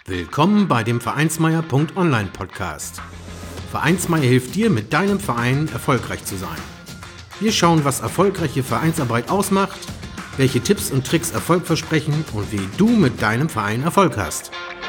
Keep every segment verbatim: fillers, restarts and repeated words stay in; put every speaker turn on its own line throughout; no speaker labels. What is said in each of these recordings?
Willkommen bei dem Vereinsmeier.online Podcast. Vereinsmeier hilft dir, mit deinem Verein erfolgreich zu sein. Wir schauen, was erfolgreiche Vereinsarbeit ausmacht, welche Tipps und Tricks Erfolg versprechen und wie du mit deinem Verein Erfolg hast.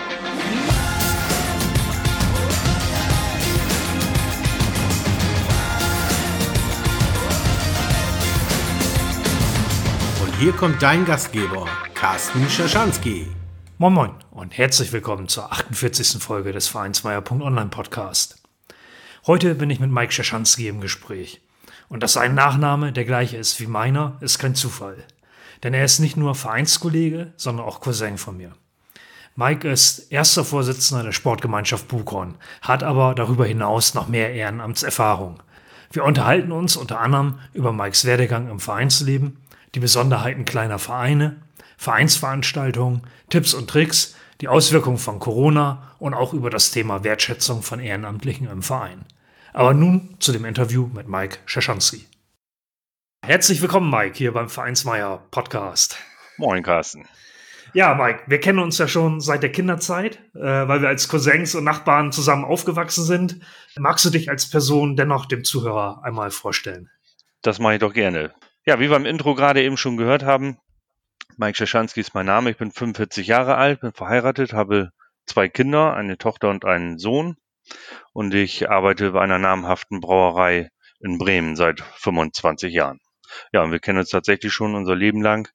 Und hier kommt dein Gastgeber, Carsten Schaschanski.
Moin Moin und herzlich willkommen zur achtundvierzigsten Folge des Vereinsmeier.online Podcast. Heute bin ich mit Mike Schaschanski im Gespräch. Und dass sein Nachname der gleiche ist wie meiner, ist kein Zufall. Denn er ist nicht nur Vereinskollege, sondern auch Cousin von mir. Mike ist erster Vorsitzender der Sportgemeinschaft Buchhorn, hat aber darüber hinaus noch mehr Ehrenamtserfahrung. Wir unterhalten uns unter anderem über Mikes Werdegang im Vereinsleben, die Besonderheiten kleiner Vereine, Vereinsveranstaltungen, Tipps und Tricks, die Auswirkungen von Corona und auch über das Thema Wertschätzung von Ehrenamtlichen im Verein. Aber nun zu dem Interview mit Mike Schaschanski. Herzlich willkommen, Mike, hier beim Vereinsmeier Podcast.
Moin, Carsten.
Ja, Mike, wir kennen uns ja schon seit der Kinderzeit, äh, weil wir als Cousins und Nachbarn zusammen aufgewachsen sind. Magst du dich als Person dennoch dem Zuhörer einmal vorstellen?
Das mache ich doch gerne. Ja, wie wir im Intro gerade eben schon gehört haben, Mike Schaschanski ist mein Name. Ich bin fünfundvierzig Jahre alt, bin verheiratet, habe zwei Kinder, eine Tochter und einen Sohn. Und ich arbeite bei einer namhaften Brauerei in Bremen seit fünfundzwanzig Jahren. Ja, und wir kennen uns tatsächlich schon unser Leben lang.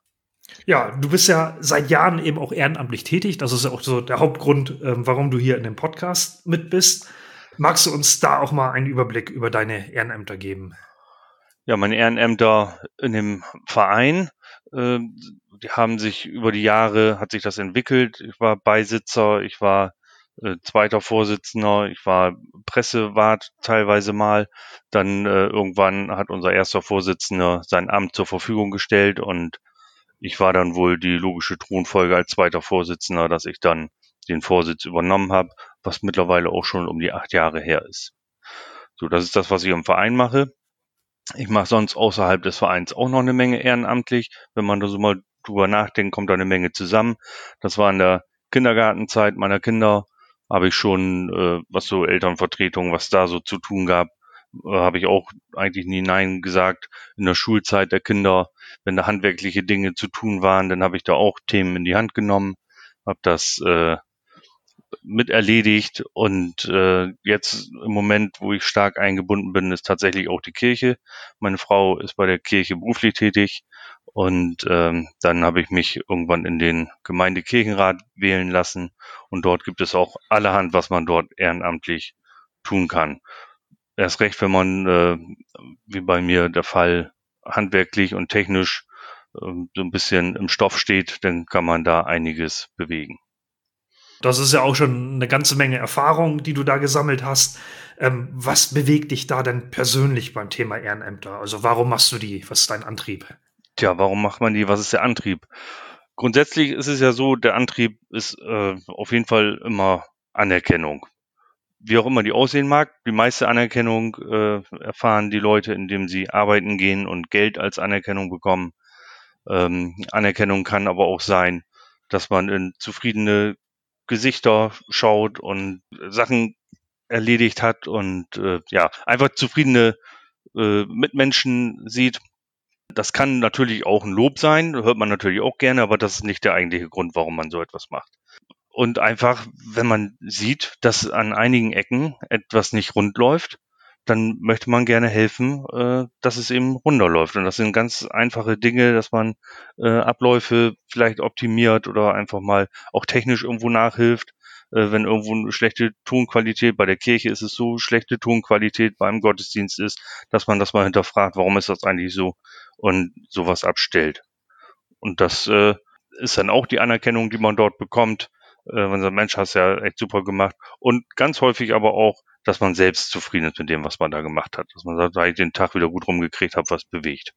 Ja, du bist ja seit Jahren eben auch ehrenamtlich tätig. Das ist ja auch so der Hauptgrund, ähm, warum du hier in dem Podcast mit bist. Magst du uns da auch mal einen Überblick über deine Ehrenämter geben?
Ja, meine Ehrenämter in dem Verein, äh, die haben sich über die Jahre, hat sich das entwickelt. Ich war Beisitzer, ich war äh, zweiter Vorsitzender, ich war Pressewart teilweise mal. Dann äh, irgendwann hat unser erster Vorsitzender sein Amt zur Verfügung gestellt und ich war dann wohl die logische Thronfolge als zweiter Vorsitzender, dass ich dann den Vorsitz übernommen habe, was mittlerweile auch schon um die acht Jahre her ist. So, das ist das, was ich im Verein mache. Ich mache sonst außerhalb des Vereins auch noch eine Menge ehrenamtlich. Wenn man da so mal drüber nachdenkt, kommt da eine Menge zusammen. Das war in der Kindergartenzeit meiner Kinder, habe ich schon, äh, was so Elternvertretung, was da so zu tun gab, äh, habe ich auch eigentlich nie Nein gesagt. In der Schulzeit der Kinder, wenn da handwerkliche Dinge zu tun waren, dann habe ich da auch Themen in die Hand genommen, habe das äh, mit erledigt und äh, jetzt im Moment, wo ich stark eingebunden bin, ist tatsächlich auch die Kirche. Meine Frau ist bei der Kirche beruflich tätig und ähm, dann habe ich mich irgendwann in den Gemeindekirchenrat wählen lassen und dort gibt es auch allerhand, was man dort ehrenamtlich tun kann. Erst recht, wenn man, äh, wie bei mir der Fall, handwerklich und technisch äh, so ein bisschen im Stoff steht, dann kann man da einiges bewegen.
Das ist ja auch schon eine ganze Menge Erfahrung, die du da gesammelt hast. Ähm, was bewegt dich da denn persönlich beim Thema Ehrenämter? Also warum machst du die? Was ist dein Antrieb?
Tja, warum macht man die? Was ist der Antrieb? Grundsätzlich ist es ja so, der Antrieb ist äh, auf jeden Fall immer Anerkennung. Wie auch immer die aussehen mag, die meiste Anerkennung äh, erfahren die Leute, indem sie arbeiten gehen und Geld als Anerkennung bekommen. Ähm, Anerkennung kann aber auch sein, dass man in zufriedene Gesichter schaut und Sachen erledigt hat und äh, ja, einfach zufriedene äh, Mitmenschen sieht. Das kann natürlich auch ein Lob sein, hört man natürlich auch gerne, aber das ist nicht der eigentliche Grund, warum man so etwas macht. Und einfach, wenn man sieht, dass an einigen Ecken etwas nicht rund läuft, dann möchte man gerne helfen, äh, dass es eben runterläuft. Und das sind ganz einfache Dinge, dass man äh, Abläufe vielleicht optimiert oder einfach mal auch technisch irgendwo nachhilft. Äh, wenn irgendwo eine schlechte Tonqualität, bei der Kirche ist es so, schlechte Tonqualität beim Gottesdienst ist, dass man das mal hinterfragt, warum ist das eigentlich so und sowas abstellt. Und das äh, ist dann auch die Anerkennung, die man dort bekommt. Äh, man sagt, Mensch, hast ja echt super gemacht. Und ganz häufig aber auch, dass man selbst zufrieden ist mit dem, was man da gemacht hat. Dass man sagt, da ich den Tag wieder gut rumgekriegt habe, was bewegt.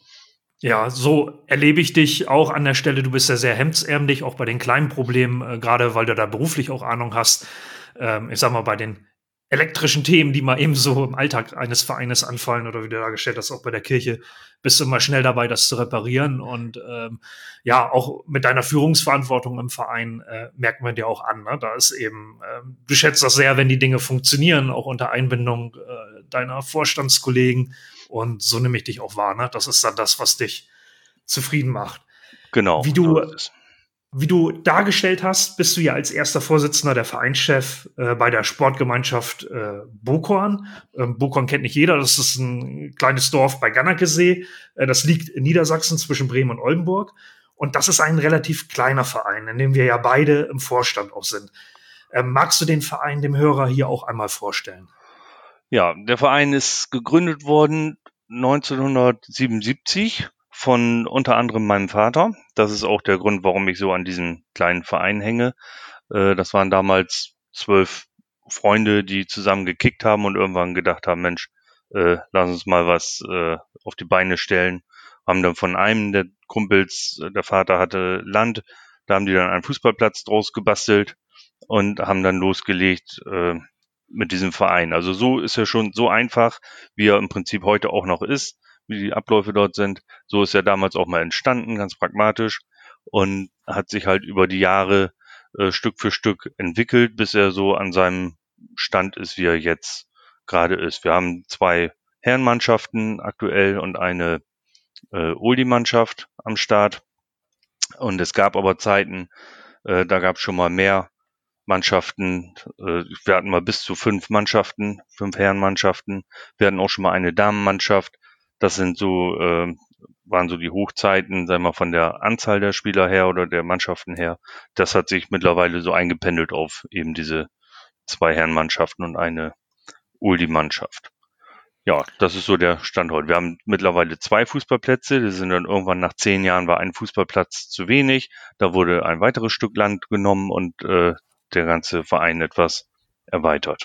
Ja, so erlebe ich dich auch an der Stelle. Du bist ja sehr hemdsärmlich, auch bei den kleinen Problemen, äh, gerade weil du da beruflich auch Ahnung hast. Ähm, ich sag mal, bei den elektrischen Themen, die mal eben so im Alltag eines Vereines anfallen oder wie du dargestellt hast, auch bei der Kirche, bist du immer schnell dabei, das zu reparieren. Und ähm, ja, auch mit deiner Führungsverantwortung im Verein äh, merkt man dir auch an. Ne? Da ist eben, ähm, du schätzt das sehr, wenn die Dinge funktionieren, auch unter Einbindung äh, deiner Vorstandskollegen. Und so nehme ich dich auch wahr. Ne? Das ist dann das, was dich zufrieden macht.
Genau,
Wie
so
du
ist es.
Wie du dargestellt hast, bist du ja als erster Vorsitzender der Vereinschef äh, bei der Sportgemeinschaft äh, Bokorn. Ähm, Bokorn kennt nicht jeder, das ist ein kleines Dorf bei Gannakesee. Äh, das liegt in Niedersachsen zwischen Bremen und Oldenburg. Und das ist ein relativ kleiner Verein, in dem wir ja beide im Vorstand auch sind. Ähm, magst du den Verein dem Hörer hier auch einmal vorstellen?
Ja, der Verein ist gegründet worden neunzehnhundertsiebenundsiebzig von unter anderem meinem Vater. Das ist auch der Grund, warum ich so an diesem kleinen Verein hänge. Äh, das waren damals zwölf Freunde, die zusammen gekickt haben und irgendwann gedacht haben, Mensch, äh, lass uns mal was äh, auf die Beine stellen. Haben dann von einem der Kumpels, äh, der Vater hatte Land, da haben die dann einen Fußballplatz draus gebastelt und haben dann losgelegt äh, mit diesem Verein. Also so ist er schon so einfach, wie er im Prinzip heute auch noch ist, wie die Abläufe dort sind. So ist er damals auch mal entstanden, ganz pragmatisch, und hat sich halt über die Jahre äh, Stück für Stück entwickelt, bis er so an seinem Stand ist, wie er jetzt gerade ist. Wir haben zwei Herrenmannschaften aktuell und eine äh, Oldie-Mannschaft am Start. Und es gab aber Zeiten, äh, da gab es schon mal mehr Mannschaften. Äh, wir hatten mal bis zu fünf Mannschaften, fünf Herrenmannschaften. Wir hatten auch schon mal eine Damenmannschaft. Das sind so, äh, waren so die Hochzeiten, sagen wir mal, von der Anzahl der Spieler her oder der Mannschaften her. Das hat sich mittlerweile so eingependelt auf eben diese zwei Herrenmannschaften und eine Oldie-Mannschaft. Ja, das ist so der Stand heute. Wir haben mittlerweile zwei Fußballplätze. Die sind dann irgendwann nach zehn Jahren war ein Fußballplatz zu wenig. Da wurde ein weiteres Stück Land genommen und äh, der ganze Verein etwas erweitert.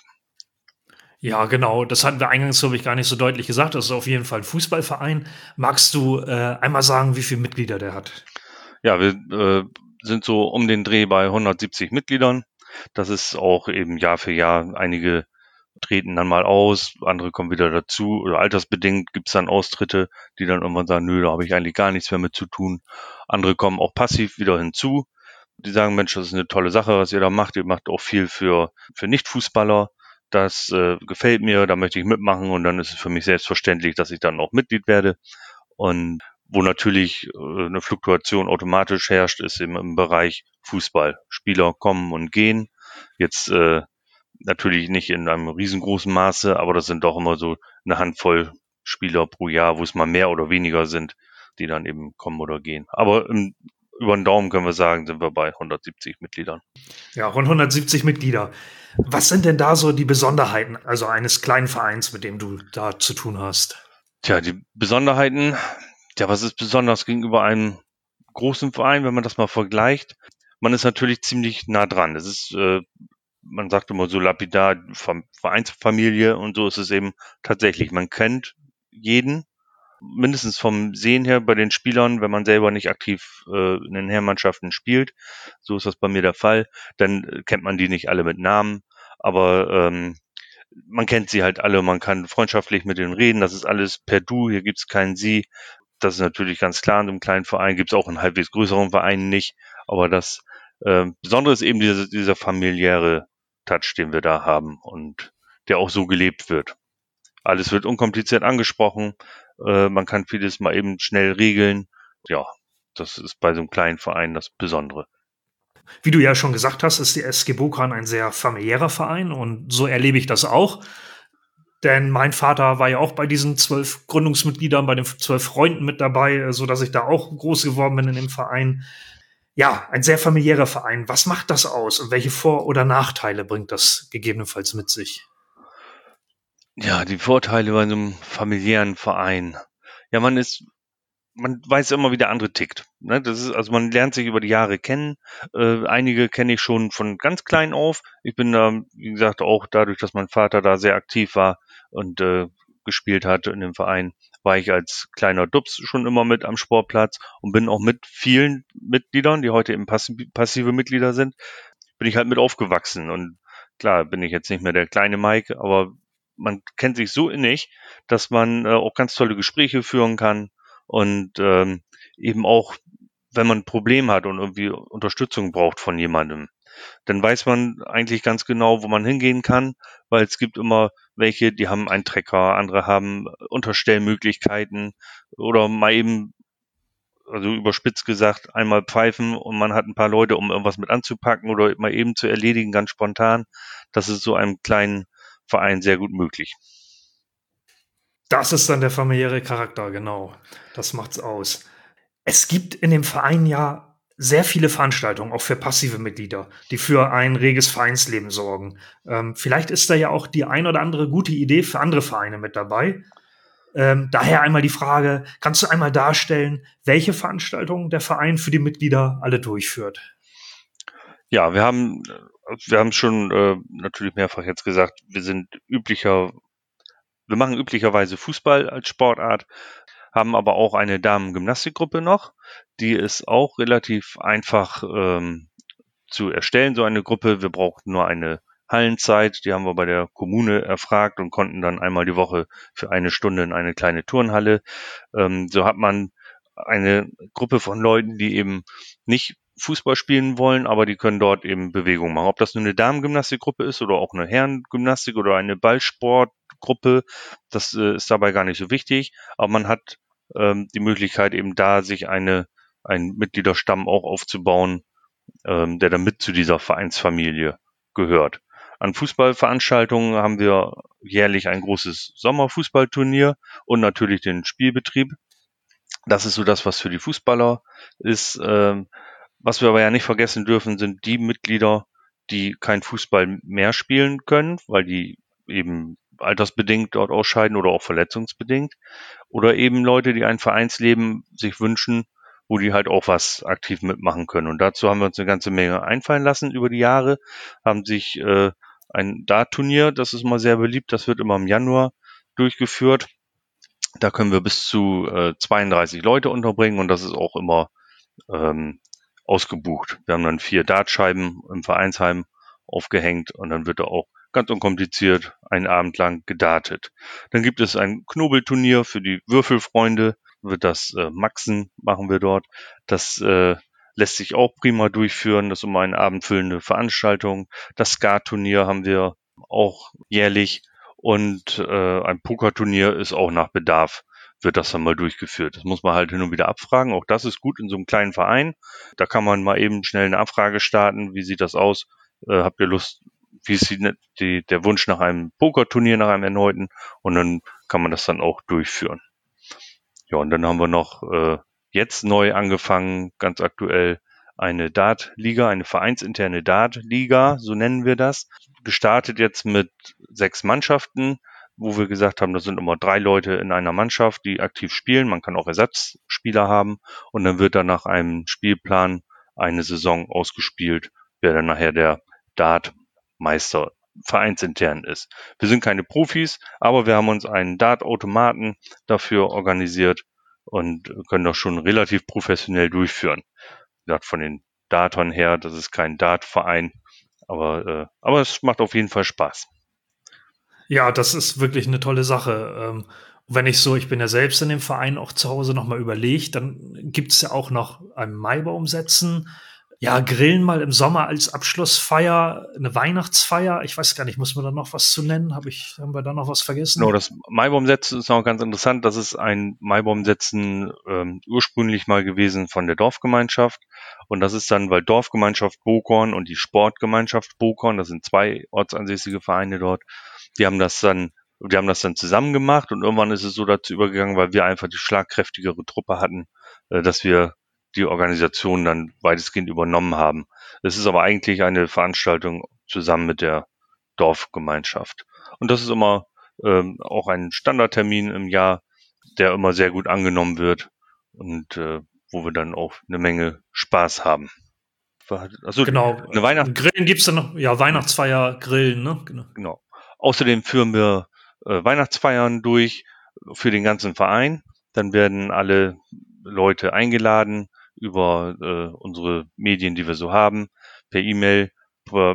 Ja, genau. Das hatten wir eingangs, glaube ich, gar nicht so deutlich gesagt. Das ist auf jeden Fall ein Fußballverein. Magst du äh, einmal sagen, wie viele Mitglieder der hat?
Ja, wir äh, sind so um den Dreh bei hundertsiebzig Mitgliedern. Das ist auch eben Jahr für Jahr. Einige treten dann mal aus, andere kommen wieder dazu. Oder altersbedingt gibt's dann Austritte, die dann irgendwann sagen, nö, da habe ich eigentlich gar nichts mehr mit zu tun. Andere kommen auch passiv wieder hinzu. Die sagen, Mensch, das ist eine tolle Sache, was ihr da macht. Ihr macht auch viel für, für Nicht-Fußballer. Das äh, gefällt mir, da möchte ich mitmachen und dann ist es für mich selbstverständlich, dass ich dann auch Mitglied werde. Und wo natürlich äh, eine Fluktuation automatisch herrscht, ist eben im Bereich Fußball. Spieler kommen und gehen. Jetzt äh, natürlich nicht in einem riesengroßen Maße, aber das sind doch immer so eine Handvoll Spieler pro Jahr, wo es mal mehr oder weniger sind, die dann eben kommen oder gehen. Aber im, über den Daumen können wir sagen, sind wir bei hundertsiebzig Mitgliedern.
Ja, rund hundertsiebzig Mitglieder. Was sind denn da so die Besonderheiten, also eines kleinen Vereins, mit dem du da zu tun hast?
Tja, die Besonderheiten, ja, was ist besonders gegenüber einem großen Verein, wenn man das mal vergleicht? Man ist natürlich ziemlich nah dran. Es ist, äh, man sagt immer so lapidar, Vereinsfamilie und so ist es eben tatsächlich. Man kennt jeden, mindestens vom Sehen her bei den Spielern, wenn man selber nicht aktiv äh, in den Herrenmannschaften spielt. So ist das bei mir der Fall. Dann äh, kennt man die nicht alle mit Namen, aber ähm, man kennt sie halt alle, man kann freundschaftlich mit denen reden, das ist alles per Du, hier gibt's kein Sie. Das ist natürlich ganz klar, in einem kleinen Verein gibt's auch in halbwegs größeren Vereinen nicht, aber das äh, Besondere ist eben diese, dieser familiäre Touch, den wir da haben und der auch so gelebt wird. Alles wird unkompliziert angesprochen, äh, man kann vieles mal eben schnell regeln. Ja, das ist bei so einem kleinen Verein das Besondere.
Wie du ja schon gesagt hast, ist die S G Bokan ein sehr familiärer Verein und so erlebe ich das auch. Denn mein Vater war ja auch bei diesen zwölf Gründungsmitgliedern, bei den zwölf Freunden mit dabei, so dass ich da auch groß geworden bin in dem Verein. Ja, ein sehr familiärer Verein. Was macht das aus und welche Vor- oder Nachteile bringt das gegebenenfalls mit sich?
Ja, die Vorteile bei so einem familiären Verein. Ja, man ist man weiß immer, wie der andere tickt. Ne? Das ist, also man lernt sich über die Jahre kennen. Äh, einige kenne ich schon von ganz klein auf. Ich bin da, wie gesagt, auch dadurch, dass mein Vater da sehr aktiv war und äh, gespielt hat in dem Verein, war ich als kleiner Dups schon immer mit am Sportplatz und bin auch mit vielen Mitgliedern, die heute eben passi- passive Mitglieder sind, bin ich halt mit aufgewachsen und klar, bin ich jetzt nicht mehr der kleine Mike, aber man kennt sich so innig, dass man äh, auch ganz tolle Gespräche führen kann und ähm, eben auch, wenn man ein Problem hat und irgendwie Unterstützung braucht von jemandem, dann weiß man eigentlich ganz genau, wo man hingehen kann, weil es gibt immer welche, die haben einen Trecker, andere haben Unterstellmöglichkeiten oder mal eben, also überspitzt gesagt, einmal pfeifen und man hat ein paar Leute, um irgendwas mit anzupacken oder mal eben zu erledigen, ganz spontan. Das ist so einem kleinen Verein sehr gut möglich.
Das ist dann der familiäre Charakter, genau. Das macht's aus. Es gibt in dem Verein ja sehr viele Veranstaltungen, auch für passive Mitglieder, die für ein reges Vereinsleben sorgen. Ähm, vielleicht ist da ja auch die ein oder andere gute Idee für andere Vereine mit dabei. Ähm, daher einmal die Frage, kannst du einmal darstellen, welche Veranstaltungen der Verein für die Mitglieder alle durchführt?
Ja, wir haben, wir haben schon äh, natürlich mehrfach jetzt gesagt, wir sind üblicher, wir machen üblicherweise Fußball als Sportart, haben aber auch eine Damen-Gymnastikgruppe noch. Die ist auch relativ einfach ähm, zu erstellen, so eine Gruppe. Wir brauchten nur eine Hallenzeit, die haben wir bei der Kommune erfragt und konnten dann einmal die Woche für eine Stunde in eine kleine Turnhalle. Ähm, so hat man eine Gruppe von Leuten, die eben nicht Fußball spielen wollen, aber die können dort eben Bewegung machen. Ob das nur eine Damengymnastikgruppe ist oder auch eine Herrengymnastik oder eine Ballsportgruppe, das äh, ist dabei gar nicht so wichtig. Aber man hat ähm, die Möglichkeit eben da, sich eine, einen Mitgliederstamm auch aufzubauen, ähm, der dann mit zu dieser Vereinsfamilie gehört. An Fußballveranstaltungen haben wir jährlich ein großes Sommerfußballturnier und natürlich den Spielbetrieb. Das ist so das, was für die Fußballer ist. Ähm, was wir aber ja nicht vergessen dürfen, sind die Mitglieder, die kein Fußball mehr spielen können, weil die eben altersbedingt dort ausscheiden oder auch verletzungsbedingt. Oder eben Leute, die ein Vereinsleben sich wünschen, wo die halt auch was aktiv mitmachen können. Und dazu haben wir uns eine ganze Menge einfallen lassen über die Jahre, haben sich äh, ein Dart-Turnier, das ist mal sehr beliebt, das wird immer im Januar durchgeführt. Da können wir bis zu äh, zweiunddreißig Leute unterbringen und das ist auch immer ähm, ausgebucht. Wir haben dann vier Dartscheiben im Vereinsheim aufgehängt und dann wird da auch ganz unkompliziert einen Abend lang gedartet. Dann gibt es ein Knobelturnier für die Würfelfreunde, wird das äh, Maxen machen wir dort. Das äh, lässt sich auch prima durchführen. Das ist immer eine abendfüllende Veranstaltung. Das Skat-Turnier haben wir auch jährlich und äh, ein Pokerturnier ist auch nach Bedarf, wird das dann mal durchgeführt. Das muss man halt hin und wieder abfragen. Auch das ist gut in so einem kleinen Verein. Da kann man mal eben schnell eine Abfrage starten. Wie sieht das aus? Äh, habt ihr Lust? Wie ist die, die, der Wunsch nach einem Pokerturnier, nach einem erneuten? Und dann kann man das dann auch durchführen. Ja, und dann haben wir noch äh, jetzt neu angefangen, ganz aktuell, eine Dart-Liga, eine vereinsinterne Dart-Liga, so nennen wir das. Gestartet jetzt mit sechs Mannschaften, wo wir gesagt haben, das sind immer drei Leute in einer Mannschaft, die aktiv spielen. Man kann auch Ersatzspieler haben und dann wird dann nach einem Spielplan eine Saison ausgespielt, wer dann nachher der Dart-Meister vereinsintern ist. Wir sind keine Profis, aber wir haben uns einen Dart-Automaten dafür organisiert und können das schon relativ professionell durchführen. Wie gesagt, von den Datern her, das ist kein Dart-Verein, aber, äh, aber es macht auf jeden Fall Spaß.
Ja, das ist wirklich eine tolle Sache. Ähm, wenn ich so ich bin ja selbst in dem Verein auch zu Hause noch mal überlege, dann gibt's ja auch noch ein Maibaum setzen, ja, Grillen mal im Sommer als Abschlussfeier, eine Weihnachtsfeier. Ich weiß gar nicht, muss man da noch was zu nennen? Habe ich haben wir da noch was vergessen?
Genau, das Maibaumsetzen ist auch ganz interessant. Das ist ein Maibaumsetzen ähm, ursprünglich mal gewesen von der Dorfgemeinschaft. Und das ist dann, weil Dorfgemeinschaft Bokorn und die Sportgemeinschaft Bokorn, das sind zwei ortsansässige Vereine dort, die haben das dann, die haben das dann zusammen gemacht und irgendwann ist es so dazu übergegangen, weil wir einfach die schlagkräftigere Truppe hatten, äh, dass wir die Organisation dann weitestgehend übernommen haben. Es ist aber eigentlich eine Veranstaltung zusammen mit der Dorfgemeinschaft. Und das ist immer ähm, auch ein Standardtermin im Jahr, der immer sehr gut angenommen wird und äh, wo wir dann auch eine Menge Spaß haben. Also
Genau,
eine Weihnachts
Grillen gibt's dann noch, ja, Weihnachtsfeier, Grillen, ne? Genau.
genau. Außerdem führen wir äh, Weihnachtsfeiern durch für den ganzen Verein. Dann werden alle Leute eingeladen über äh, unsere Medien, die wir so haben, per E-Mail, per,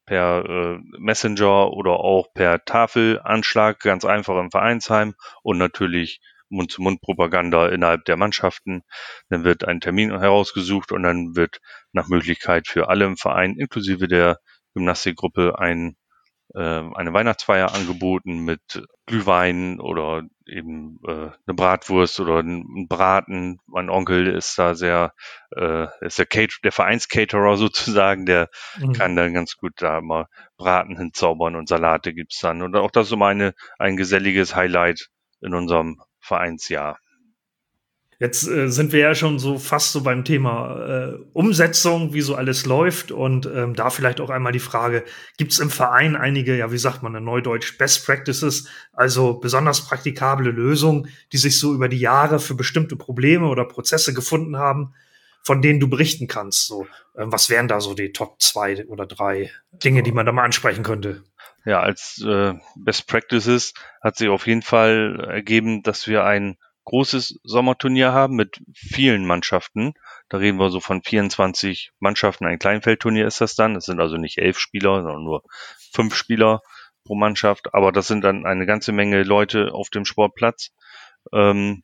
per äh, Messenger oder auch per Tafelanschlag, ganz einfach im Vereinsheim und natürlich Mund-zu-Mund-Propaganda innerhalb der Mannschaften. Dann wird ein Termin herausgesucht und dann wird nach Möglichkeit für alle im Verein, inklusive der Gymnastikgruppe, ein eine Weihnachtsfeier angeboten mit Glühwein oder eben äh, eine Bratwurst oder ein Braten. Mein Onkel ist da sehr, äh, ist der, Cater- der Vereinscaterer sozusagen, der mhm. kann dann ganz gut da mal Braten hinzaubern und Salate gibt's dann. Und auch das ist so meine, ein geselliges Highlight in unserem Vereinsjahr.
Jetzt äh, sind wir ja schon so fast so beim Thema äh, Umsetzung, wie so alles läuft. Und ähm, da vielleicht auch einmal die Frage, gibt es im Verein einige, ja, wie sagt man in Neudeutsch, Best Practices, also besonders praktikable Lösungen, die sich so über die Jahre für bestimmte Probleme oder Prozesse gefunden haben, von denen du berichten kannst? So, äh, was wären da so die Top zwei oder drei Dinge, die man da mal ansprechen könnte?
Ja, als äh, Best Practices hat sich auf jeden Fall ergeben, dass wir ein großes Sommerturnier haben mit vielen Mannschaften. Da reden wir so von vierundzwanzig Mannschaften. Ein Kleinfeldturnier ist das dann. Es sind also nicht elf Spieler, sondern nur fünf Spieler pro Mannschaft. Aber das sind dann eine ganze Menge Leute auf dem Sportplatz. Ähm,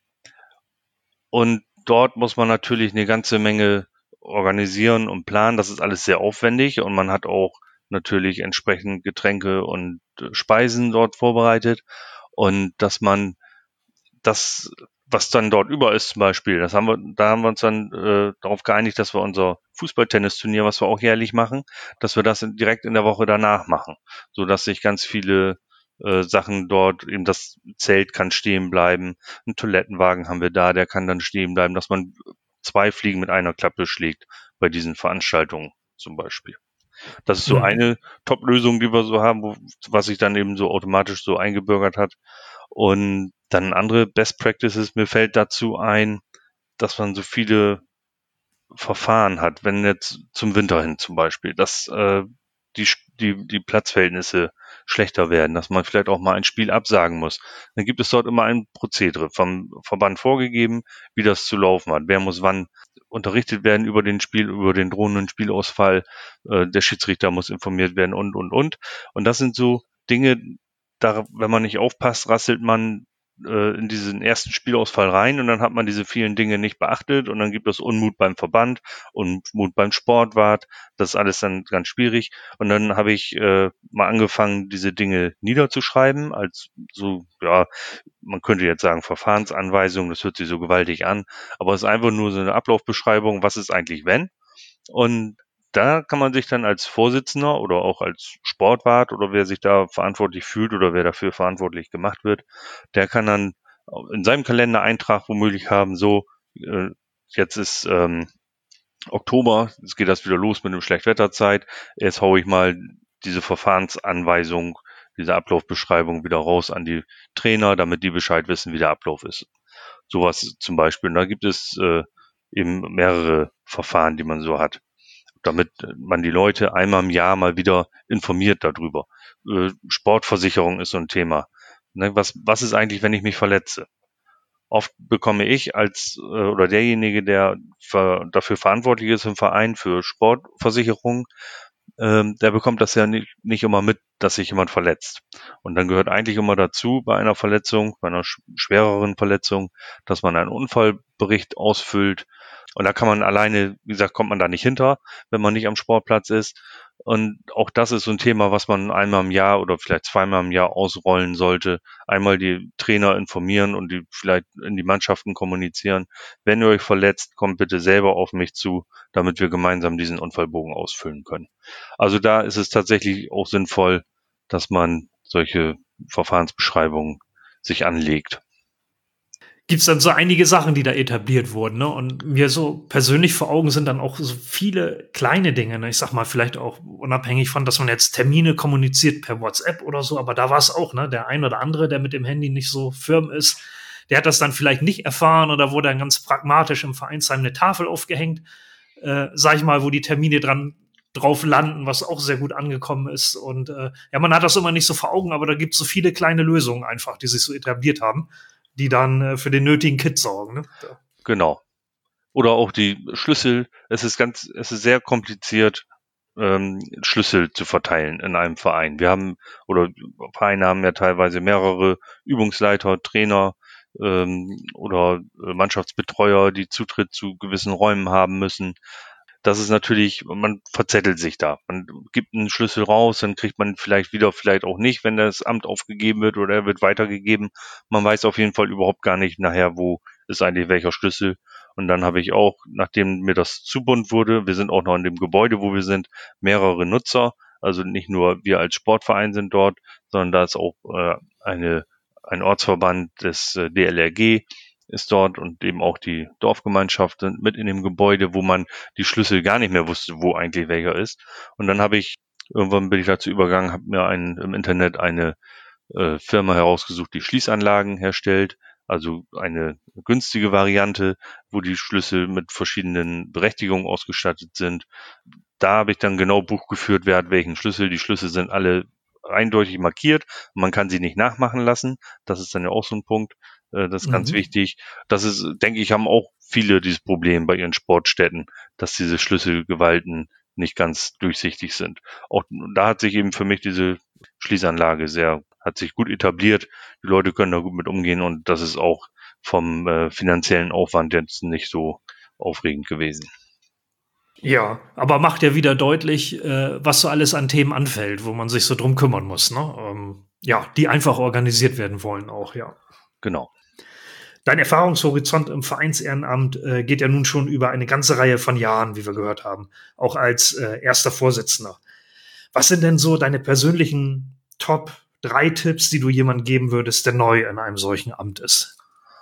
und dort muss man natürlich eine ganze Menge organisieren und planen. Das ist alles sehr aufwendig und man hat auch natürlich entsprechend Getränke und Speisen dort vorbereitet. Und dass man das, was dann dort über ist zum Beispiel, das haben wir, da haben wir uns dann äh, darauf geeinigt, dass wir unser Fußball-Tennis-Turnier, was wir auch jährlich machen, dass wir das in, direkt in der Woche danach machen, so dass sich ganz viele äh, Sachen dort, eben das Zelt kann stehen bleiben, einen Toilettenwagen haben wir da, der kann dann stehen bleiben, dass man zwei Fliegen mit einer Klappe schlägt bei diesen Veranstaltungen zum Beispiel. Das ist so mhm. eine Top-Lösung, die wir so haben, wo, was sich dann eben so automatisch so eingebürgert hat. Und dann andere Best Practices, mir fällt dazu ein, dass man so viele Verfahren hat, wenn jetzt zum Winter hin zum Beispiel, dass äh, die, die, die Platzverhältnisse schlechter werden, dass man vielleicht auch mal ein Spiel absagen muss. Dann gibt es dort immer ein Prozedere vom Verband vorgegeben, wie das zu laufen hat. Wer muss wann unterrichtet werden über den Spiel, über den drohenden Spielausfall, äh, der Schiedsrichter muss informiert werden und, und, und. Und das sind so Dinge, da, wenn man nicht aufpasst, rasselt man äh, in diesen ersten Spielausfall rein und dann hat man diese vielen Dinge nicht beachtet und dann gibt es Unmut beim Verband, Unmut beim Sportwart, das ist alles dann ganz schwierig. Und dann habe ich äh, mal angefangen, diese Dinge niederzuschreiben, als so, ja, man könnte jetzt sagen Verfahrensanweisung, das hört sich so gewaltig an, aber es ist einfach nur so eine Ablaufbeschreibung, was ist eigentlich wenn. Und da kann man sich dann als Vorsitzender oder auch als Sportwart oder wer sich da verantwortlich fühlt oder wer dafür verantwortlich gemacht wird, der kann dann in seinem Kalender Eintrag womöglich haben, so, äh, jetzt ist ähm, Oktober, jetzt geht das wieder los mit dem Schlechtwetterzeit, jetzt haue ich mal diese Verfahrensanweisung, diese Ablaufbeschreibung wieder raus an die Trainer, damit die Bescheid wissen, wie der Ablauf ist. Sowas zum Beispiel. Und da gibt es äh, eben mehrere Verfahren, die man so hat, damit man die Leute einmal im Jahr mal wieder informiert darüber. Äh, Sportversicherung ist so ein Thema. Ne, was, was ist eigentlich, wenn ich mich verletze? Oft bekomme ich als äh, oder derjenige, der für, dafür verantwortlich ist im Verein für Sportversicherung, ähm, der bekommt das ja nicht, nicht immer mit, dass sich jemand verletzt. Und dann gehört eigentlich immer dazu bei einer Verletzung, bei einer sch- schwereren Verletzung, dass man einen Unfallbericht ausfüllt. Und da kann man alleine, wie gesagt, kommt man da nicht hinter, wenn man nicht am Sportplatz ist. Und auch das ist so ein Thema, was man einmal im Jahr oder vielleicht zweimal im Jahr ausrollen sollte. Einmal die Trainer informieren und die vielleicht in die Mannschaften kommunizieren. Wenn ihr euch verletzt, kommt bitte selber auf mich zu, damit wir gemeinsam diesen Unfallbogen ausfüllen können. Also da ist es tatsächlich auch sinnvoll, dass man solche Verfahrensbeschreibungen sich anlegt.
Gibt es dann so einige Sachen, die da etabliert wurden, ne? Und mir so persönlich vor Augen sind dann auch so viele kleine Dinge, ne? Ich sag mal, vielleicht auch unabhängig von, dass man jetzt Termine kommuniziert per WhatsApp oder so, aber da war es auch, ne? Der ein oder andere, der mit dem Handy nicht so firm ist, der hat das dann vielleicht nicht erfahren oder wurde dann ganz pragmatisch im Vereinsheim eine Tafel aufgehängt, äh, sag ich mal, wo die Termine dran drauf landen, was auch sehr gut angekommen ist. Und äh, ja, man hat das immer nicht so vor Augen, aber da gibt es so viele kleine Lösungen einfach, die sich so etabliert haben, die dann äh, für den nötigen Kit sorgen. Ne?
Genau. Oder auch die Schlüssel. Es ist ganz, es ist sehr kompliziert, ähm, Schlüssel zu verteilen in einem Verein. Wir haben, oder Vereine haben ja teilweise mehrere Übungsleiter, Trainer ähm, oder äh, Mannschaftsbetreuer, die Zutritt zu gewissen Räumen haben müssen. Das ist natürlich, man verzettelt sich da. Man gibt einen Schlüssel raus, dann kriegt man vielleicht wieder, vielleicht auch nicht, wenn das Amt aufgegeben wird oder er wird weitergegeben. Man weiß auf jeden Fall überhaupt gar nicht nachher, wo ist eigentlich welcher Schlüssel. Und dann habe ich auch, nachdem mir das zu bunt wurde, wir sind auch noch in dem Gebäude, wo wir sind, mehrere Nutzer. Also nicht nur wir als Sportverein sind dort, sondern da ist auch äh, eine, ein Ortsverband des äh, D L R G ist dort und eben auch die Dorfgemeinschaft sind mit in dem Gebäude, wo man die Schlüssel gar nicht mehr wusste, wo eigentlich welcher ist. Und dann habe ich, irgendwann bin ich dazu übergegangen, habe mir ein, im Internet eine äh, Firma herausgesucht, die Schließanlagen herstellt, also eine günstige Variante, wo die Schlüssel mit verschiedenen Berechtigungen ausgestattet sind. Da habe ich dann genau Buch geführt, wer hat welchen Schlüssel. Die Schlüssel sind alle eindeutig markiert. Man kann sie nicht nachmachen lassen. Das ist dann ja auch so ein Punkt. Äh, das ist ganz
Mhm.
wichtig. Das ist, denke ich, haben auch viele dieses Problem bei ihren Sportstätten, dass diese Schlüsselgewalten nicht ganz durchsichtig sind. Auch da hat sich eben für mich diese Schließanlage sehr, hat sich gut etabliert. Die Leute können da gut mit umgehen und das ist auch vom äh, finanziellen Aufwand jetzt nicht so aufregend gewesen.
Ja, aber macht ja wieder deutlich, äh, was so alles an Themen anfällt, wo man sich so drum kümmern muss, ne? Ähm, ja, die einfach organisiert werden wollen auch, ja.
Genau.
Dein Erfahrungshorizont im Vereinsehrenamt äh, geht ja nun schon über eine ganze Reihe von Jahren, wie wir gehört haben, auch als äh, erster Vorsitzender. Was sind denn so deine persönlichen Top drei Tipps, die du jemandem geben würdest, der neu in einem solchen Amt ist?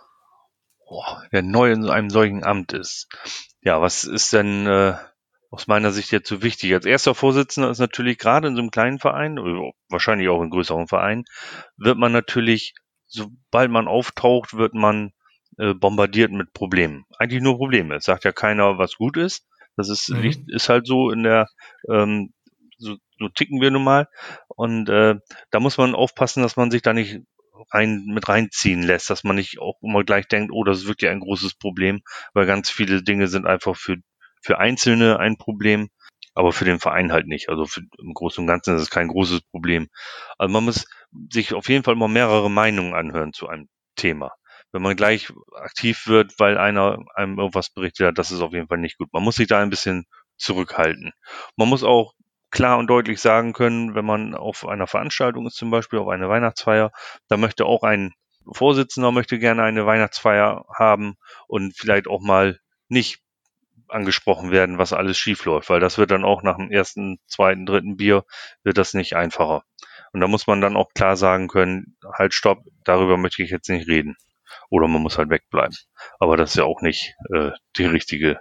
Boah, der neu in einem solchen Amt ist. Ja, was ist denn äh, aus meiner Sicht jetzt so wichtig? Als erster Vorsitzender ist natürlich gerade in so einem kleinen Verein, oder wahrscheinlich auch in größeren Vereinen, wird man natürlich, sobald man auftaucht, wird man äh, bombardiert mit Problemen. Eigentlich nur Probleme. Es sagt ja keiner, was gut ist. Das ist, liegt,
Mhm.
ist halt so in der, ähm, so, so ticken wir nun mal. Und äh, da muss man aufpassen, dass man sich da nicht rein, mit reinziehen lässt, dass man nicht auch immer gleich denkt, oh, das ist wirklich ein großes Problem, weil ganz viele Dinge sind einfach für, für Einzelne ein Problem, aber für den Verein halt nicht. Also für, im Großen und Ganzen ist es kein großes Problem. Also man muss sich auf jeden Fall mal mehrere Meinungen anhören zu einem Thema. Wenn man gleich aktiv wird, weil einer einem irgendwas berichtet hat, das ist auf jeden Fall nicht gut. Man muss sich da ein bisschen zurückhalten. Man muss auch klar und deutlich sagen können, wenn man auf einer Veranstaltung ist, zum Beispiel auf einer Weihnachtsfeier, da möchte auch ein Vorsitzender möchte gerne eine Weihnachtsfeier haben und vielleicht auch mal nicht angesprochen werden, was alles schief läuft, weil das wird dann auch nach dem ersten, zweiten, dritten Bier wird das nicht einfacher. Und da muss man dann auch klar sagen können, halt stopp, darüber möchte ich jetzt nicht reden. Oder man muss halt wegbleiben. Aber das ist ja auch nicht äh, die richtige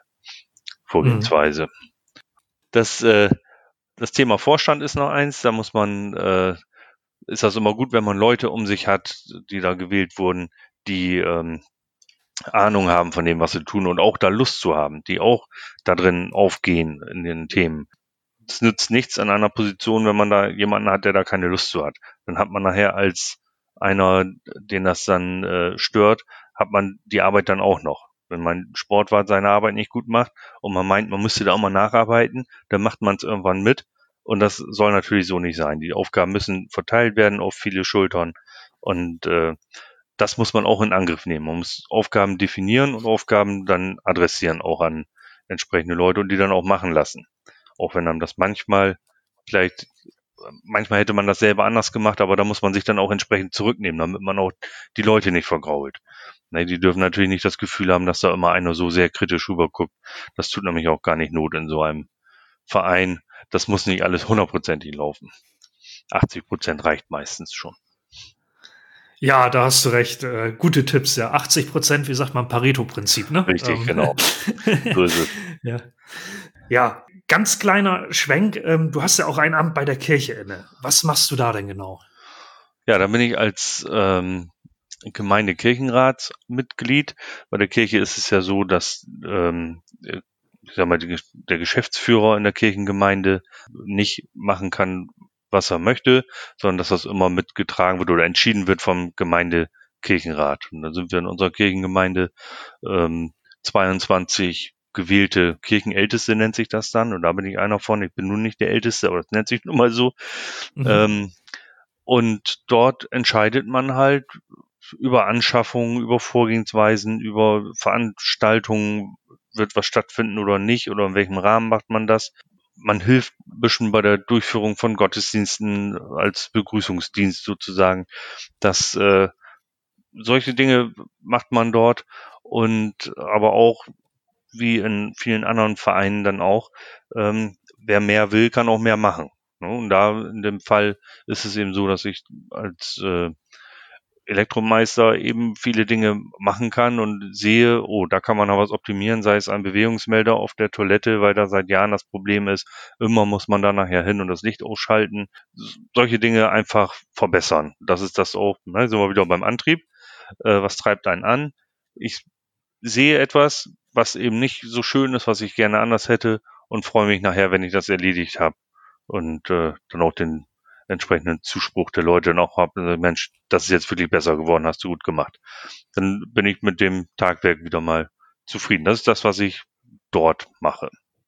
Mhm.
Vorgehensweise. Das, äh, das Thema Vorstand ist noch eins, da muss man, äh, ist das immer gut, wenn man Leute um sich hat, die da gewählt wurden, die ähm, Ahnung haben von dem, was sie tun und auch da Lust zu haben, die auch da drin aufgehen in den Themen. Es nützt nichts an einer Position, wenn man da jemanden hat, der da keine Lust zu hat. Dann hat man nachher als einer, den das dann äh, stört, hat man die Arbeit dann auch noch. Wenn mein Sportwart seine Arbeit nicht gut macht und man meint, man müsste da auch mal nacharbeiten, dann macht man es irgendwann mit. Und das soll natürlich so nicht sein. Die Aufgaben müssen verteilt werden auf viele Schultern. Und äh, das muss man auch in Angriff nehmen. Man muss Aufgaben definieren und Aufgaben dann adressieren, auch an entsprechende Leute und die dann auch machen lassen. Auch wenn einem das manchmal vielleicht, manchmal hätte man das selber anders gemacht, aber da muss man sich dann auch entsprechend zurücknehmen, damit man auch die Leute nicht vergrault. Ne, die dürfen natürlich nicht das Gefühl haben, dass da immer einer so sehr kritisch rüberguckt. Das tut nämlich auch gar nicht Not in so einem Verein. Das muss nicht alles hundertprozentig laufen. achtzig Prozent reicht meistens schon.
Ja, da hast du recht. Äh, gute Tipps, ja. achtzig Prozent, wie sagt man, Pareto-Prinzip, ne?
Richtig,
Ähm,
genau. So ist es.
ja. Ja, ganz kleiner Schwenk. Ähm, du hast ja auch ein Amt bei der Kirche inne. Was machst du da denn genau?
Ja, da bin ich als ähm, Gemeindekirchenratsmitglied. Bei der Kirche ist es ja so, dass ähm, ich sag mal, die, der Geschäftsführer in der Kirchengemeinde nicht machen kann, was er möchte, sondern dass das immer mitgetragen wird oder entschieden wird vom Gemeindekirchenrat. Und da sind wir in unserer Kirchengemeinde ähm, zweiundzwanzig gewählte Kirchenälteste nennt sich das dann. Und da bin ich einer von. Ich bin nun nicht der Älteste, aber das nennt sich nun mal so.
Mhm.
Ähm, und dort entscheidet man halt über Anschaffungen, über Vorgehensweisen, über Veranstaltungen, wird was stattfinden oder nicht, oder in welchem Rahmen macht man das. Man hilft ein bisschen bei der Durchführung von Gottesdiensten als Begrüßungsdienst sozusagen. Das, äh, solche Dinge macht man dort, und aber auch, wie in vielen anderen Vereinen dann auch, ähm, wer mehr will, kann auch mehr machen. Ne? Und da in dem Fall ist es eben so, dass ich als äh, Elektromeister eben viele Dinge machen kann und sehe, oh, da kann man noch was optimieren, sei es ein Bewegungsmelder auf der Toilette, weil da seit Jahren das Problem ist, immer muss man da nachher hin und das Licht ausschalten. Solche Dinge einfach verbessern. Das ist das auch, ne, sind wir wieder beim Antrieb. Äh, was treibt einen an? Ich sehe etwas, was eben nicht so schön ist, was ich gerne anders hätte, und freue mich nachher, wenn ich das erledigt habe, und äh, dann auch den entsprechenden Zuspruch der Leute dann auch habe, Mensch, das ist jetzt wirklich besser geworden, hast du gut gemacht. Dann bin ich mit dem Tagwerk wieder mal zufrieden. Das ist das, was ich dort mache.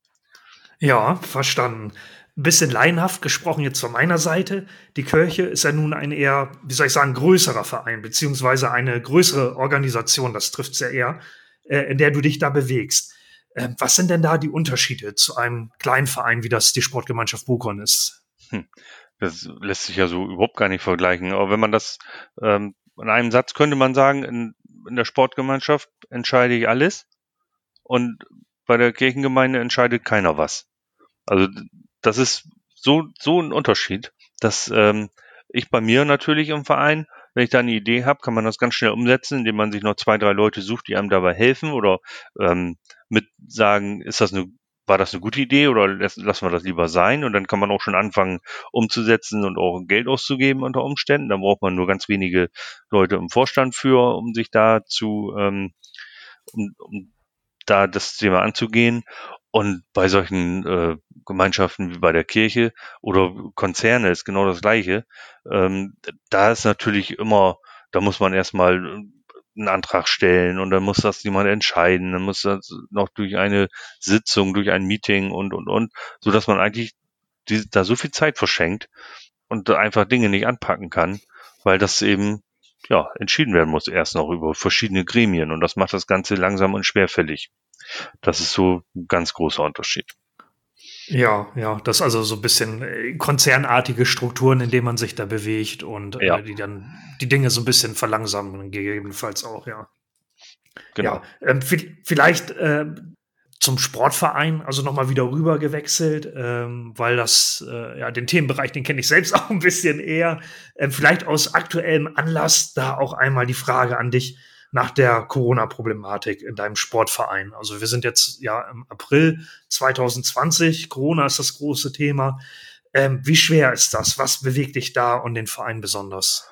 Ja, verstanden. Ein bisschen laienhaft gesprochen jetzt von meiner Seite. Die Kirche ist ja nun ein eher, wie soll ich sagen, größerer Verein, beziehungsweise eine größere Organisation, das trifft es ja eher, äh, in der du dich da bewegst. Äh, was sind denn da die Unterschiede zu einem kleinen Verein, wie das die Sportgemeinschaft Bucon ist?
Hm. Das lässt sich ja so überhaupt gar nicht vergleichen. Aber wenn man das ähm, in einem Satz könnte man sagen, in, in der Sportgemeinschaft entscheide ich alles, und bei der Kirchengemeinde entscheidet keiner was. Also das ist so so ein Unterschied, dass ähm, ich bei mir natürlich im Verein, wenn ich da eine Idee habe, kann man das ganz schnell umsetzen, indem man sich noch zwei, drei Leute sucht, die einem dabei helfen, oder ähm, mit sagen, ist das eine, war das eine gute Idee, oder lassen wir das lieber sein? Und dann kann man auch schon anfangen umzusetzen und auch Geld auszugeben unter Umständen. Da braucht man nur ganz wenige Leute im Vorstand für, um sich da zu ähm, um, um da das Thema anzugehen. Und bei solchen äh, Gemeinschaften wie bei der Kirche oder Konzerne ist genau das Gleiche. Ähm, da ist natürlich immer, da muss man erstmal einen Antrag stellen, und dann muss das jemand entscheiden, dann muss das noch durch eine Sitzung, durch ein Meeting und, und, und, so dass man eigentlich die, da so viel Zeit verschenkt und da einfach Dinge nicht anpacken kann, weil das eben ja entschieden werden muss erst noch über verschiedene Gremien, und das macht das Ganze langsam und schwerfällig. Das ist so ein ganz großer Unterschied.
Ja, ja, das ist also so ein bisschen äh, konzernartige Strukturen, in denen man sich da bewegt und
Ja.
äh, die dann die Dinge so ein bisschen verlangsamen, gegebenenfalls auch, ja.
Genau.
Ja, ähm, vi- vielleicht äh, zum Sportverein, also nochmal wieder rüber gewechselt, ähm, weil das, äh, ja, den Themenbereich, den kenne ich selbst auch ein bisschen eher. Ähm, vielleicht aus aktuellem Anlass da auch einmal die Frage an dich nach der Corona-Problematik in deinem Sportverein. Also wir sind jetzt ja im April zwanzig zwanzig, Corona ist das große Thema. Ähm, wie schwer ist das? Was bewegt dich da und den Verein besonders?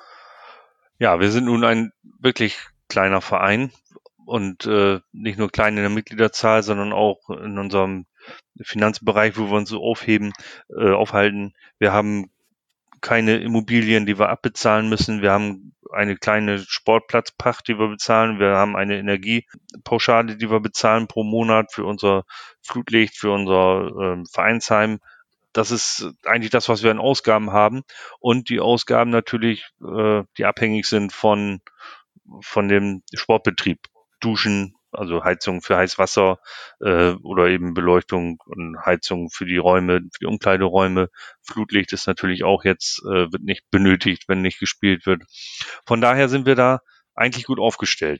Ja, wir sind nun ein wirklich kleiner Verein, und äh, nicht nur klein in der Mitgliederzahl, sondern auch in unserem Finanzbereich, wo wir uns so aufheben, äh, aufhalten. Wir haben keine Immobilien, die wir abbezahlen müssen. Wir haben eine kleine Sportplatzpacht, die wir bezahlen. Wir haben eine Energiepauschale, die wir bezahlen pro Monat für unser Flutlicht, für unser ähm, Vereinsheim. Das ist eigentlich das, was wir an Ausgaben haben. Und die Ausgaben natürlich, äh, die abhängig sind von, von dem Sportbetrieb. Duschen, also Heizung für Heißwasser, äh, oder eben Beleuchtung und Heizung für die Räume, für die Umkleideräume. Flutlicht ist natürlich auch jetzt, äh, wird nicht benötigt, wenn nicht gespielt wird. Von daher sind wir da eigentlich gut aufgestellt.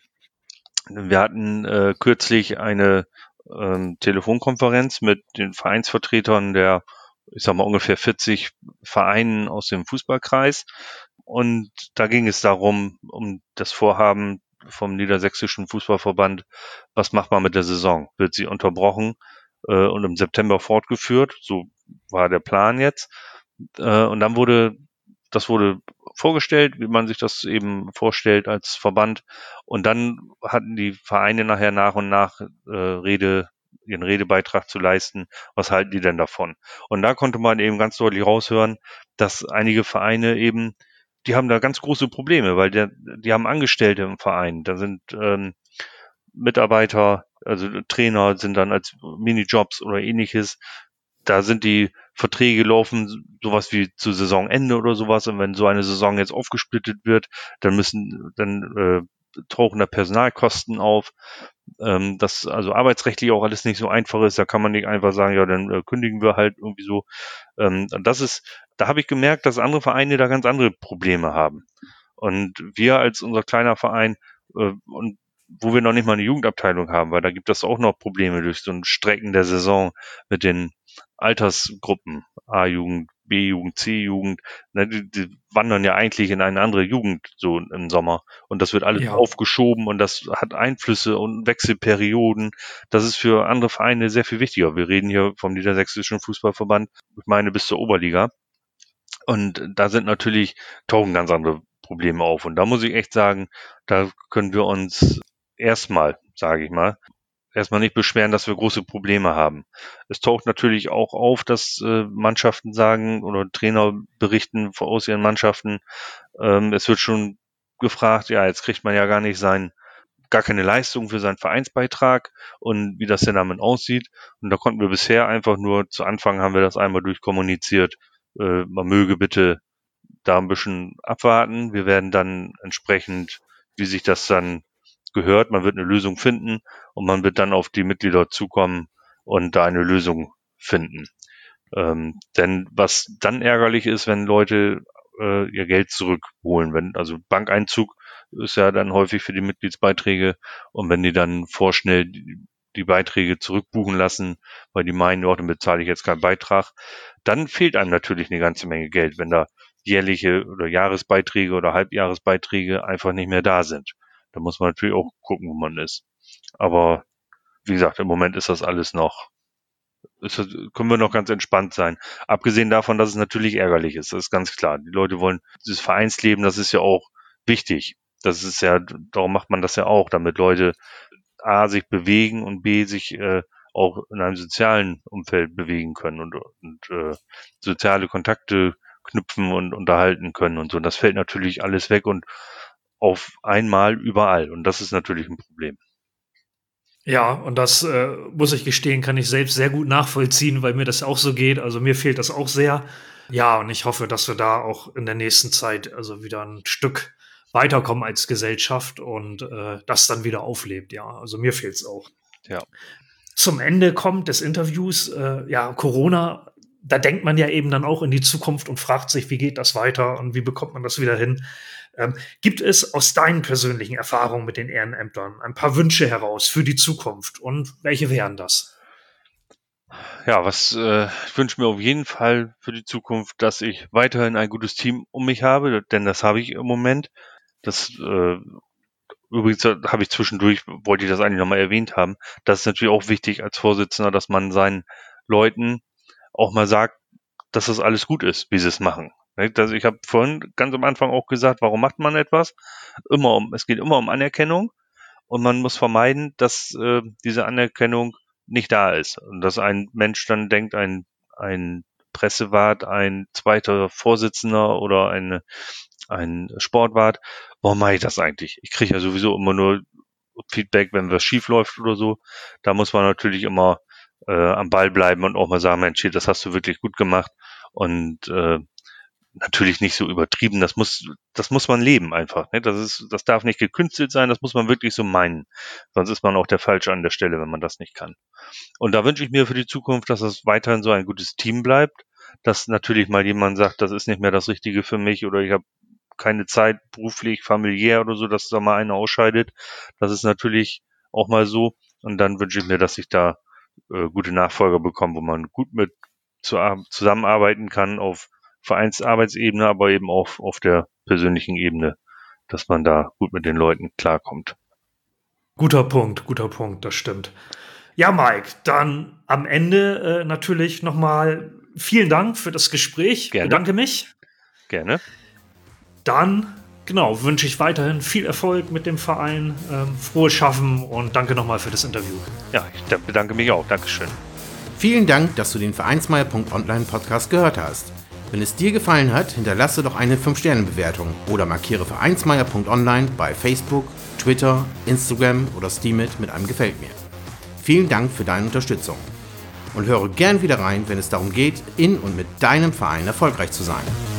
Wir hatten äh, kürzlich eine ähm, Telefonkonferenz mit den Vereinsvertretern der, ich sag mal, ungefähr vierzig Vereinen aus dem Fußballkreis. Und da ging es darum, um das Vorhaben vom Niedersächsischen Fußballverband, was macht man mit der Saison? Wird sie unterbrochen äh, und im September fortgeführt? So war der Plan jetzt. Äh, und dann wurde, das wurde vorgestellt, wie man sich das eben vorstellt als Verband. Und dann hatten die Vereine nachher nach und nach äh, Rede, ihren Redebeitrag zu leisten. Was halten die denn davon? Und da konnte man eben ganz deutlich raushören, dass einige Vereine eben, die haben da ganz große Probleme, weil der, die haben Angestellte im Verein. Da sind ähm, Mitarbeiter also Trainer sind dann als Minijobs oder ähnliches. Da sind die Verträge laufen sowas wie zu Saisonende oder sowas. Und wenn so eine Saison jetzt aufgesplittet wird, dann müssen, dann äh, tauchen da Personalkosten auf. Ähm, das also arbeitsrechtlich auch alles nicht so einfach ist. Da kann man nicht einfach sagen, ja, dann äh, kündigen wir halt irgendwie so. Ähm, und das ist, da habe ich gemerkt, dass andere Vereine da ganz andere Probleme haben. Und wir als unser kleiner Verein, äh, und wo wir noch nicht mal eine Jugendabteilung haben, weil da gibt es auch noch Probleme durch so ein Strecken der Saison mit den Altersgruppen, A-Jugend, B-Jugend, C-Jugend, ne, die, die wandern ja eigentlich in eine andere Jugend so im Sommer und das wird alles
Ja.
aufgeschoben und das hat Einflüsse und Wechselperioden. Das ist für andere Vereine sehr viel wichtiger. Wir reden hier vom Niedersächsischen Fußballverband, ich meine bis zur Oberliga und da sind natürlich tauchen ganz andere Probleme auf und da muss ich echt sagen, da können wir uns erstmal, sage ich mal, erstmal nicht beschweren, dass wir große Probleme haben. Es taucht natürlich auch auf, dass äh, Mannschaften sagen oder Trainer berichten aus ihren Mannschaften, ähm, es wird schon gefragt, ja, jetzt kriegt man ja gar nicht sein, gar keine Leistung für seinen Vereinsbeitrag und wie das denn damit aussieht. Und da konnten wir bisher einfach nur, zu Anfang haben wir das einmal durchkommuniziert, äh, man möge bitte da ein bisschen abwarten. Wir werden dann entsprechend, wie sich das dann gehört, man wird eine Lösung finden und man wird dann auf die Mitglieder zukommen und da eine Lösung finden. Ähm, denn was dann ärgerlich ist, wenn Leute äh, ihr Geld zurückholen, wenn also Bankeinzug ist ja dann häufig für die Mitgliedsbeiträge und wenn die dann vorschnell die, die Beiträge zurückbuchen lassen, weil die meinen, ja, dann bezahle ich jetzt keinen Beitrag, dann fehlt einem natürlich eine ganze Menge Geld, wenn da jährliche oder Jahresbeiträge oder Halbjahresbeiträge einfach nicht mehr da sind. Da muss man natürlich auch gucken, wo man ist. Aber wie gesagt, im Moment ist das alles noch, ist das, können wir noch ganz entspannt sein. Abgesehen davon, dass es natürlich ärgerlich ist, das ist ganz klar. Die Leute wollen dieses Vereinsleben, das ist ja auch wichtig. Das ist ja, darum macht man das ja auch, damit Leute A, sich bewegen und B, sich äh, auch in einem sozialen Umfeld bewegen können und, und äh, soziale Kontakte knüpfen und unterhalten können und so. Und das fällt natürlich alles weg und auf einmal überall. Und das ist natürlich ein Problem.
Ja, und das äh, muss ich gestehen, kann ich selbst sehr gut nachvollziehen, weil mir das auch so geht. Also mir fehlt das auch sehr. Ja, und ich hoffe, dass wir da auch in der nächsten Zeit also wieder ein Stück weiterkommen als Gesellschaft und äh, das dann wieder auflebt. Ja, also mir fehlt es auch.
Ja.
Zum Ende kommt des Interviews, äh, ja, Corona, da denkt man ja eben dann auch in die Zukunft und fragt sich, wie geht das weiter und wie bekommt man das wieder hin? Ähm, gibt es aus deinen persönlichen Erfahrungen mit den Ehrenämtern ein paar Wünsche heraus für die Zukunft und welche wären das?
Ja, was äh, ich wünsche mir auf jeden Fall für die Zukunft, dass ich weiterhin ein gutes Team um mich habe, denn das habe ich im Moment. Das äh, übrigens habe ich zwischendurch, wollte ich das eigentlich nochmal erwähnt haben, das ist natürlich auch wichtig als Vorsitzender, dass man seinen Leuten auch mal sagt, dass das alles gut ist, wie sie es machen. Also ich habe vorhin ganz am Anfang auch gesagt, warum macht man etwas? Immer um, es geht immer um Anerkennung und man muss vermeiden, dass äh, diese Anerkennung nicht da ist und dass ein Mensch dann denkt, ein ein Pressewart, ein zweiter Vorsitzender oder eine, ein Sportwart, warum mache ich das eigentlich? Ich kriege ja sowieso immer nur Feedback, wenn was schief läuft oder so. Da muss man natürlich immer äh, am Ball bleiben und auch mal sagen, Mensch, das hast du wirklich gut gemacht und äh, natürlich nicht so übertrieben, das muss, das muss man leben einfach, ne? Das ist, das darf nicht gekünstelt sein, das muss man wirklich so meinen. Sonst ist man auch der Falsche an der Stelle, wenn man das nicht kann. Und da wünsche ich mir für die Zukunft, dass es weiterhin so ein gutes Team bleibt, dass natürlich mal jemand sagt, das ist nicht mehr das Richtige für mich oder ich habe keine Zeit, beruflich, familiär oder so, dass da mal einer ausscheidet. Das ist natürlich auch mal so. Und dann wünsche ich mir, dass ich da äh, gute Nachfolger bekomme, wo man gut mit zu, zusammenarbeiten kann auf Vereinsarbeitsebene, aber eben auch auf der persönlichen Ebene, dass man da gut mit den Leuten klarkommt.
Guter Punkt, guter Punkt, das stimmt. Ja, Mike, dann am Ende äh, natürlich nochmal vielen Dank für das Gespräch.
Gerne.
Bedanke mich.
Gerne.
Dann, genau, wünsche ich weiterhin viel Erfolg mit dem Verein, ähm, frohes Schaffen und danke nochmal für das Interview.
Ja, ich bedanke mich auch. Dankeschön.
Vielen Dank, dass du den Vereinsmeier Punkt online Podcast gehört hast. Wenn es dir gefallen hat, hinterlasse doch eine fünf Sterne Bewertung oder markiere Vereinsmeier Punkt online bei Facebook, Twitter, Instagram oder Steemit mit einem Gefällt mir. Vielen Dank für deine Unterstützung. Und höre gern wieder rein, wenn es darum geht, in und mit deinem Verein erfolgreich zu sein.